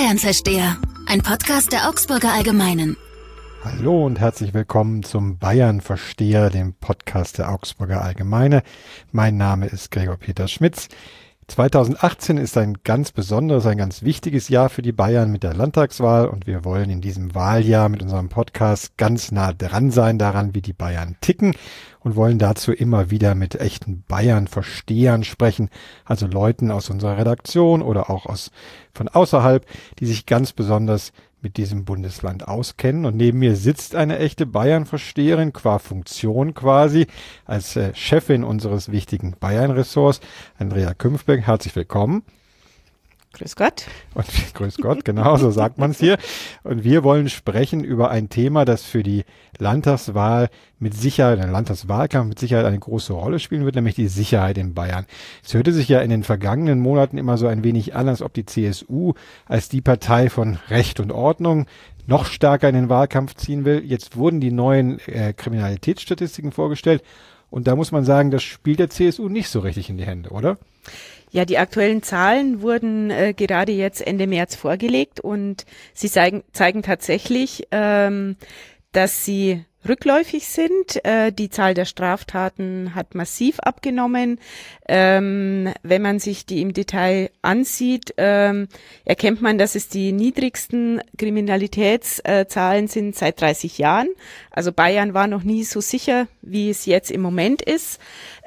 Bayern-Versteher, ein Podcast der Augsburger Allgemeinen. Hallo und herzlich willkommen zum Bayern-Versteher, dem Podcast der Augsburger Allgemeine. Mein Name ist Gregor Peter Schmitz. 2018 ist ein ganz besonderes, ein ganz wichtiges Jahr für die Bayern mit der Landtagswahl und wir wollen in diesem Wahljahr mit unserem Podcast ganz nah dran sein daran, wie die Bayern ticken und wollen dazu immer wieder mit echten Bayern-Verstehern sprechen, also Leuten aus unserer Redaktion oder auch von außerhalb, die sich ganz besonders mit diesem Bundesland auskennen. Und neben mir sitzt eine echte Bayern-Versteherin, qua Funktion quasi, als Chefin unseres wichtigen Bayern-Ressorts, Andrea Künfbeck. Herzlich willkommen. Grüß Gott. Und grüß Gott, genau, so sagt man es hier. Und wir wollen sprechen über ein Thema, das für die Landtagswahl mit Sicherheit, der Landtagswahlkampf mit Sicherheit eine große Rolle spielen wird, nämlich die Sicherheit in Bayern. Es hörte sich ja in den vergangenen Monaten immer so ein wenig an, als ob die CSU als die Partei von Recht und Ordnung noch stärker in den Wahlkampf ziehen will. Jetzt wurden die neuen Kriminalitätsstatistiken vorgestellt und da muss man sagen, das spielt der CSU nicht so richtig in die Hände, oder? Ja, die aktuellen Zahlen wurden gerade jetzt Ende März vorgelegt und sie zeigen tatsächlich, dass sie rückläufig sind. Die Zahl der Straftaten hat massiv abgenommen. Wenn man sich die im Detail ansieht, erkennt man, dass es die niedrigsten Kriminalitätszahlen sind seit 30 Jahren. Also Bayern war noch nie so sicher, wie es jetzt im Moment ist.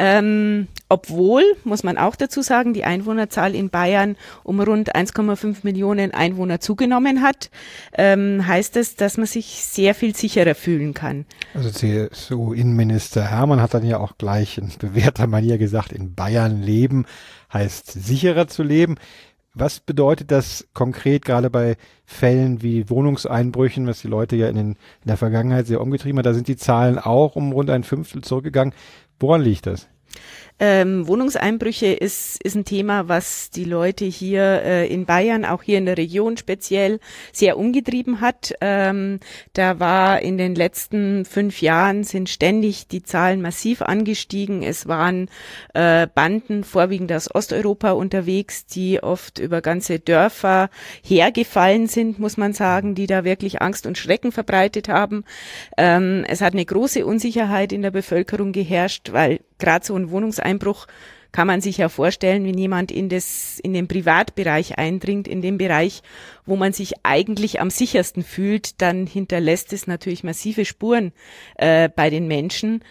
Obwohl, muss man auch dazu sagen, die Einwohnerzahl in Bayern um rund 1,5 Millionen Einwohner zugenommen hat, heißt es, dass man sich sehr viel sicherer fühlen kann. Also CSU-Innenminister Hermann hat dann ja auch gleich in bewährter Manier gesagt, in Bayern leben heißt sicherer zu leben. Was bedeutet das konkret gerade bei Fällen wie Wohnungseinbrüchen, was die Leute ja in der Vergangenheit sehr umgetrieben hat? Da sind die Zahlen auch um rund ein Fünftel zurückgegangen. Woran liegt das? Wohnungseinbrüche ist ein Thema, was die Leute hier in Bayern, auch hier in der Region speziell, sehr umgetrieben hat. Da war in den letzten 5 Jahren sind ständig die Zahlen massiv angestiegen. Es waren Banden, vorwiegend aus Osteuropa unterwegs, die oft über ganze Dörfer hergefallen sind, muss man sagen, die da wirklich Angst und Schrecken verbreitet haben. Es hat eine große Unsicherheit in der Bevölkerung geherrscht, weil gerade so ein Wohnungseinbruch kann man sich ja vorstellen, wenn jemand in den Privatbereich eindringt, in den Bereich, wo man sich eigentlich am sichersten fühlt, dann hinterlässt es natürlich massive Spuren bei den Menschen.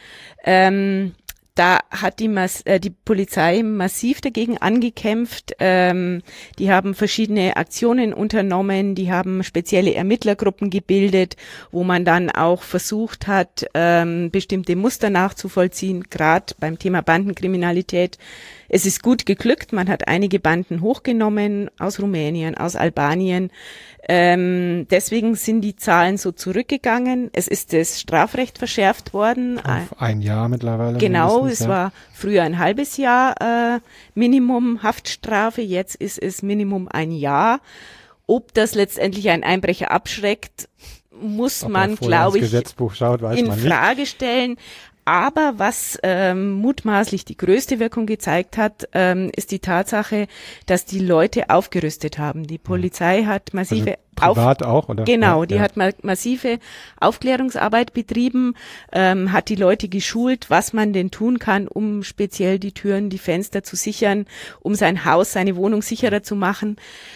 Da hat die Polizei massiv dagegen angekämpft. Die haben verschiedene Aktionen unternommen, die haben spezielle Ermittlergruppen gebildet, wo man dann auch versucht hat, bestimmte Muster nachzuvollziehen, gerade beim Thema Bandenkriminalität. Es ist gut geglückt, man hat einige Banden hochgenommen aus Rumänien, aus Albanien. Deswegen sind die Zahlen so zurückgegangen. Es ist das Strafrecht verschärft worden. Auf ein Jahr mittlerweile. Genau, es war früher ein halbes Jahr Minimum Haftstrafe, jetzt ist es Minimum ein Jahr. Ob das letztendlich einen Einbrecher abschreckt, muss man, glaube ich, in Frage stellen. Aber was mutmaßlich die größte Wirkung gezeigt hat, ist die Tatsache, dass die Leute aufgerüstet haben. Die Polizei hat massive privat auch, oder? Genau, die hat massive Aufklärungsarbeit betrieben, hat die Leute geschult, was man denn tun kann, um speziell die Türen, die Fenster zu sichern, um sein Haus, seine Wohnung sicherer zu machen.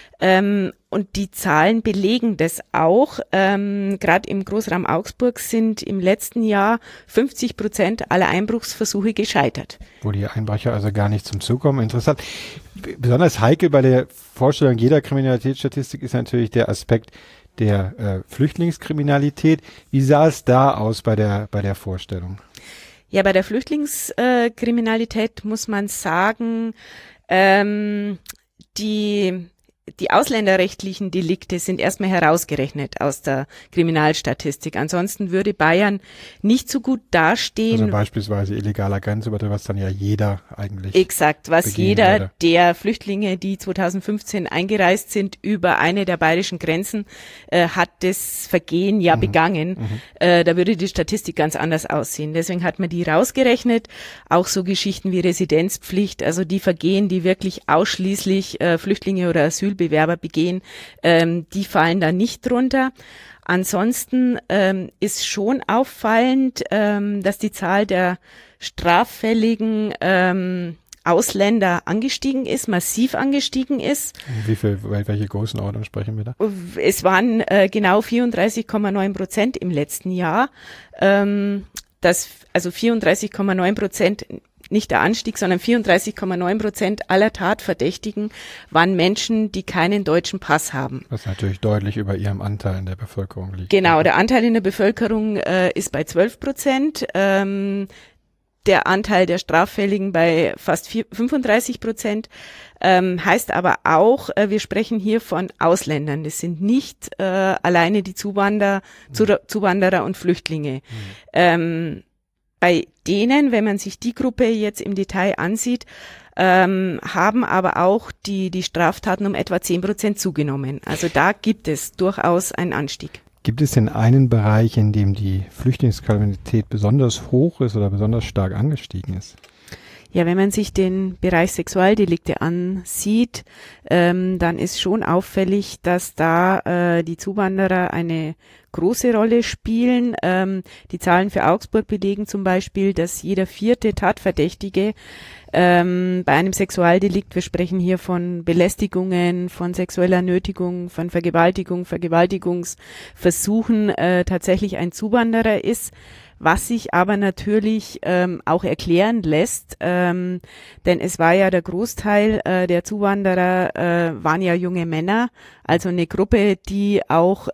Und die Zahlen belegen das auch. Gerade im Großraum Augsburg sind im letzten Jahr 50% aller Einbruchsversuche gescheitert. Wo die Einbrecher also gar nicht zum Zug kommen. Interessant. Besonders heikel bei der Vorstellung jeder Kriminalitätsstatistik ist natürlich der Aspekt der Flüchtlingskriminalität. Wie sah es da aus bei der Vorstellung? Ja, bei der Flüchtlingskriminalität muss man sagen, die ausländerrechtlichen Delikte sind erstmal herausgerechnet aus der Kriminalstatistik. Ansonsten würde Bayern nicht so gut dastehen. Also beispielsweise illegaler Grenzübertritt, was dann ja jeder eigentlich exakt, was jeder würde. Der Flüchtlinge, die 2015 eingereist sind, über eine der bayerischen Grenzen, hat das Vergehen ja begangen. Da würde die Statistik ganz anders aussehen. Deswegen hat man die rausgerechnet. Auch so Geschichten wie Residenzpflicht, also die Vergehen, die wirklich ausschließlich Flüchtlinge oder Asylbewerber Asylbewerber begehen, die fallen da nicht drunter. Ansonsten ist schon auffallend, dass die Zahl der straffälligen Ausländer angestiegen ist, massiv angestiegen ist. Welche Größenordnung sprechen wir da? Es waren genau 34,9% im letzten Jahr. Also 34,9%, nicht der Anstieg, sondern 34,9% aller Tatverdächtigen waren Menschen, die keinen deutschen Pass haben. Was natürlich deutlich über ihrem Anteil in der Bevölkerung liegt. Genau, der Anteil in der Bevölkerung ist bei 12%. Der Anteil der Straffälligen bei fast 35%, heißt aber auch, wir sprechen hier von Ausländern. Das sind nicht alleine die Zuwanderer und Flüchtlinge. Bei denen, wenn man sich die Gruppe jetzt im Detail ansieht, haben aber auch die Straftaten um etwa 10% zugenommen. Also da gibt es durchaus einen Anstieg. Gibt es denn einen Bereich, in dem die Flüchtlingskriminalität besonders hoch ist oder besonders stark angestiegen ist? Ja, wenn man sich den Bereich Sexualdelikte ansieht, dann ist schon auffällig, dass da die Zuwanderer eine große Rolle spielen. Die Zahlen für Augsburg belegen zum Beispiel, dass jeder 4. Tatverdächtige bei einem Sexualdelikt, wir sprechen hier von Belästigungen, von sexueller Nötigung, von Vergewaltigung, Vergewaltigungsversuchen, tatsächlich ein Zuwanderer ist. Was sich aber natürlich auch erklären lässt, denn es war ja der Großteil der Zuwanderer waren ja junge Männer, also eine Gruppe, die auch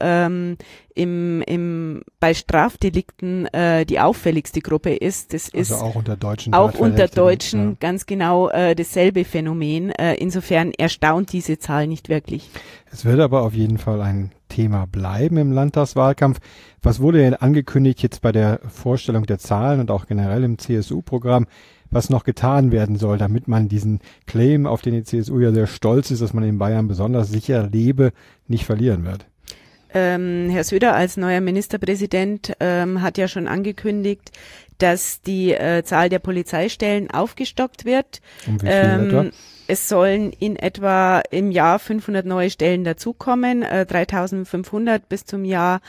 bei Strafdelikten die auffälligste Gruppe ist. Das ist also auch unter Deutschen. Auch unter Deutschen, ja. Ganz genau dasselbe Phänomen. Insofern erstaunt diese Zahl nicht wirklich. Es wird aber auf jeden Fall ein Thema bleiben im Landtagswahlkampf. Was wurde denn angekündigt jetzt bei der Vorstellung der Zahlen und auch generell im CSU-Programm, was noch getan werden soll, damit man diesen Claim, auf den die CSU ja sehr stolz ist, dass man in Bayern besonders sicher lebe, nicht verlieren wird? Herr Söder als neuer Ministerpräsident hat ja schon angekündigt, dass die Zahl der Polizeistellen aufgestockt wird. Um wie viel etwa? Es sollen in etwa im Jahr 500 neue Stellen dazukommen, 3.500 bis zum Jahr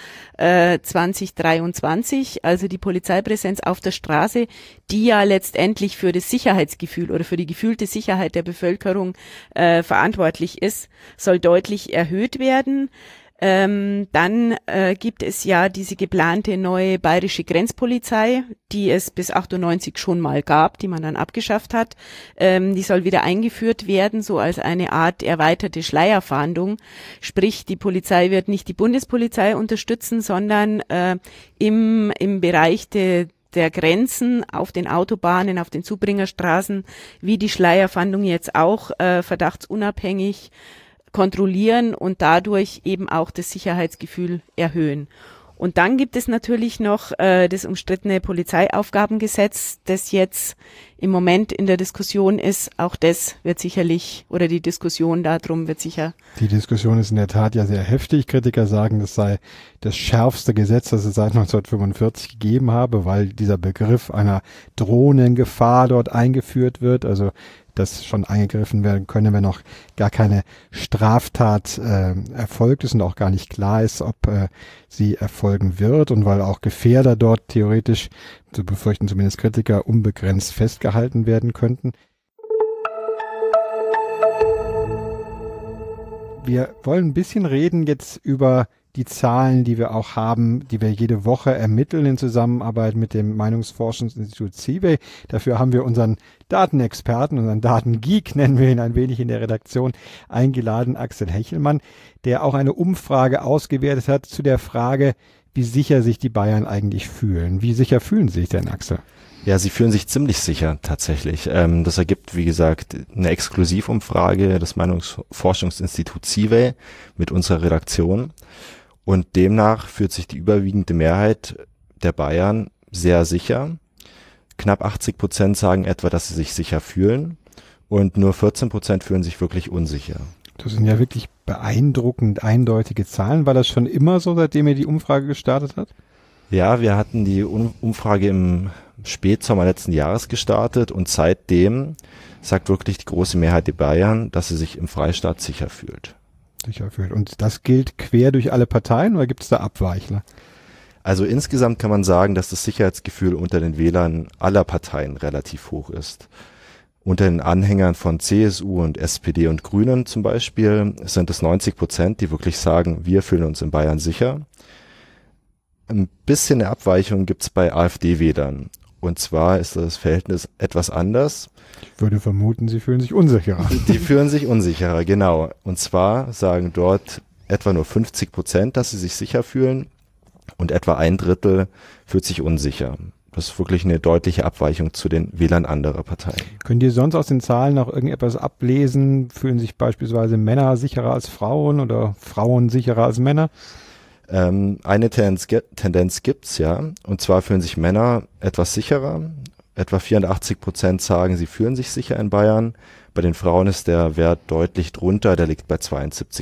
2023. Also die Polizeipräsenz auf der Straße, die ja letztendlich für das Sicherheitsgefühl oder für die gefühlte Sicherheit der Bevölkerung verantwortlich ist, soll deutlich erhöht werden. Dann gibt es ja diese geplante neue bayerische Grenzpolizei, die es bis 98 schon mal gab, die man dann abgeschafft hat. Die soll wieder eingeführt werden, so als eine Art erweiterte Schleierfahndung. Sprich, die Polizei wird nicht die Bundespolizei unterstützen, sondern im Bereich der Grenzen auf den Autobahnen, auf den Zubringerstraßen, wie die Schleierfahndung jetzt auch verdachtsunabhängig kontrollieren und dadurch eben auch das Sicherheitsgefühl erhöhen. Und dann gibt es natürlich noch das umstrittene Polizeiaufgabengesetz, das jetzt im Moment in der Diskussion ist. Auch das wird sicherlich, oder die Diskussion darum wird sicher. Die Diskussion ist in der Tat ja sehr heftig. Kritiker sagen, das sei das schärfste Gesetz, das es seit 1945 gegeben habe, weil dieser Begriff einer drohenden Gefahr dort eingeführt wird. Also dass schon eingegriffen werden könne, wenn noch gar keine Straftat erfolgt ist und auch gar nicht klar ist, ob sie erfolgen wird, und weil auch Gefährder dort theoretisch, so befürchten zumindest Kritiker, unbegrenzt festgehalten werden könnten. Wir wollen ein bisschen reden jetzt über die Zahlen, die wir auch haben, die wir jede Woche ermitteln in Zusammenarbeit mit dem Meinungsforschungsinstitut CIVE. Dafür haben wir unseren Datenexperten, unseren Datengeek, nennen wir ihn ein wenig in der Redaktion, eingeladen, Axel Hechelmann, der auch eine Umfrage ausgewertet hat zu der Frage, wie sicher sich die Bayern eigentlich fühlen. Wie sicher fühlen Sie sich denn, Axel? Ja, sie fühlen sich ziemlich sicher tatsächlich. Das ergibt, wie gesagt, eine Exklusivumfrage des Meinungsforschungsinstituts CIVE mit unserer Redaktion. Und demnach fühlt sich die überwiegende Mehrheit der Bayern sehr sicher. Knapp 80% sagen etwa, dass sie sich sicher fühlen, und nur 14% fühlen sich wirklich unsicher. Das sind ja wirklich beeindruckend eindeutige Zahlen. War das schon immer so, seitdem ihr die Umfrage gestartet habt? Ja, wir hatten die Umfrage im Spätsommer letzten Jahres gestartet, und seitdem sagt wirklich die große Mehrheit der Bayern, dass sie sich im Freistaat sicher fühlt. unsicher fühlt. Und das gilt quer durch alle Parteien oder gibt es da Abweichler? Also insgesamt kann man sagen, dass das Sicherheitsgefühl unter den Wählern aller Parteien relativ hoch ist. Unter den Anhängern von CSU und SPD und Grünen zum Beispiel sind es 90%, die wirklich sagen, wir fühlen uns in Bayern sicher. Ein bisschen eine Abweichung gibt es bei AfD-Wählern. Und zwar ist das Verhältnis etwas anders. Ich würde vermuten, sie fühlen sich unsicherer. Die fühlen sich unsicherer, genau. Und zwar sagen dort etwa nur 50%, dass sie sich sicher fühlen und etwa 1/3 fühlt sich unsicher. Das ist wirklich eine deutliche Abweichung zu den Wählern anderer Parteien. Könnt ihr sonst aus den Zahlen noch irgendetwas ablesen? Fühlen sich beispielsweise Männer sicherer als Frauen oder Frauen sicherer als Männer? Eine Tendenz gibt's, ja. Und zwar fühlen sich Männer etwas sicherer. Etwa 84% sagen, sie fühlen sich sicher in Bayern. Bei den Frauen ist der Wert deutlich drunter, der liegt bei 72%.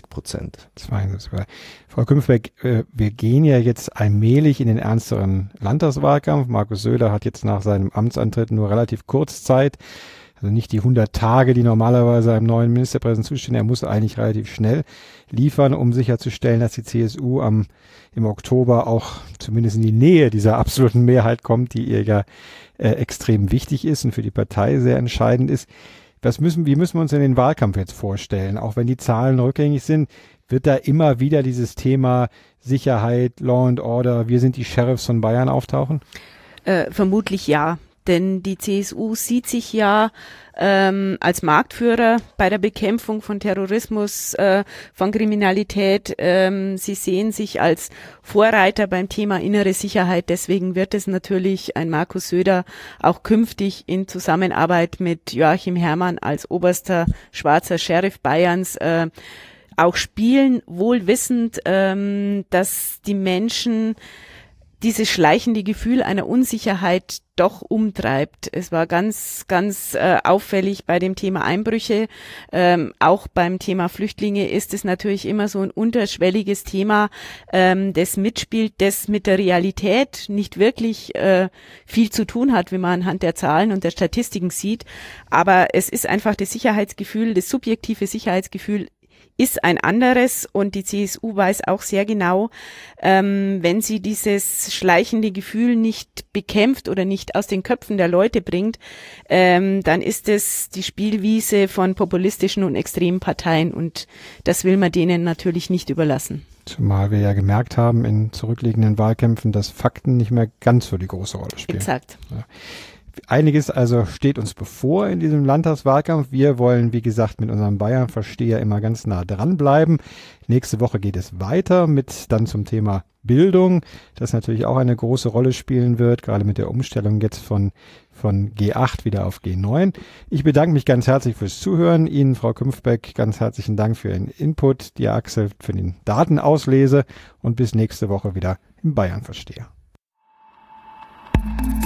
72. Frau Künfbeck, wir gehen ja jetzt allmählich in den ernsteren Landtagswahlkampf. Markus Söder hat jetzt nach seinem Amtsantritt nur relativ kurz Zeit. Also nicht die 100 Tage, die normalerweise einem neuen Ministerpräsidenten zustehen. Er muss eigentlich relativ schnell liefern, um sicherzustellen, dass die CSU im Oktober auch zumindest in die Nähe dieser absoluten Mehrheit kommt, die ihr ja extrem wichtig ist und für die Partei sehr entscheidend ist. Wie müssen wir uns denn den Wahlkampf jetzt vorstellen? Auch wenn die Zahlen rückgängig sind, wird da immer wieder dieses Thema Sicherheit, Law and Order, wir sind die Sheriffs von Bayern auftauchen? Vermutlich ja. Denn die CSU sieht sich ja als Marktführer bei der Bekämpfung von Terrorismus, von Kriminalität. Sie sehen sich als Vorreiter beim Thema innere Sicherheit. Deswegen wird es natürlich ein Markus Söder auch künftig in Zusammenarbeit mit Joachim Herrmann als oberster schwarzer Sheriff Bayerns auch spielen, wohl wissend, dass die Menschen dieses schleichende Gefühl einer Unsicherheit doch umtreibt. Es war ganz auffällig bei dem Thema Einbrüche. Auch beim Thema Flüchtlinge ist es natürlich immer so ein unterschwelliges Thema, das mitspielt, das mit der Realität nicht wirklich viel zu tun hat, wie man anhand der Zahlen und der Statistiken sieht. Aber es ist einfach das Sicherheitsgefühl, das subjektive Sicherheitsgefühl ist ein anderes und die CSU weiß auch sehr genau, wenn sie dieses schleichende Gefühl nicht bekämpft oder nicht aus den Köpfen der Leute bringt, dann ist es die Spielwiese von populistischen und extremen Parteien und das will man denen natürlich nicht überlassen. Zumal wir ja gemerkt haben in zurückliegenden Wahlkämpfen, dass Fakten nicht mehr ganz so die große Rolle spielen. Exakt. Ja. Einiges also steht uns bevor in diesem Landtagswahlkampf. Wir wollen, wie gesagt, mit unserem Bayern-Versteher immer ganz nah dranbleiben. Nächste Woche geht es weiter mit dann zum Thema Bildung, das natürlich auch eine große Rolle spielen wird, gerade mit der Umstellung jetzt von G8 wieder auf G9. Ich bedanke mich ganz herzlich fürs Zuhören. Ihnen, Frau Künfbeck, ganz herzlichen Dank für Ihren Input, dir, Axel, für den Datenauslese und bis nächste Woche wieder im Bayern-Versteher.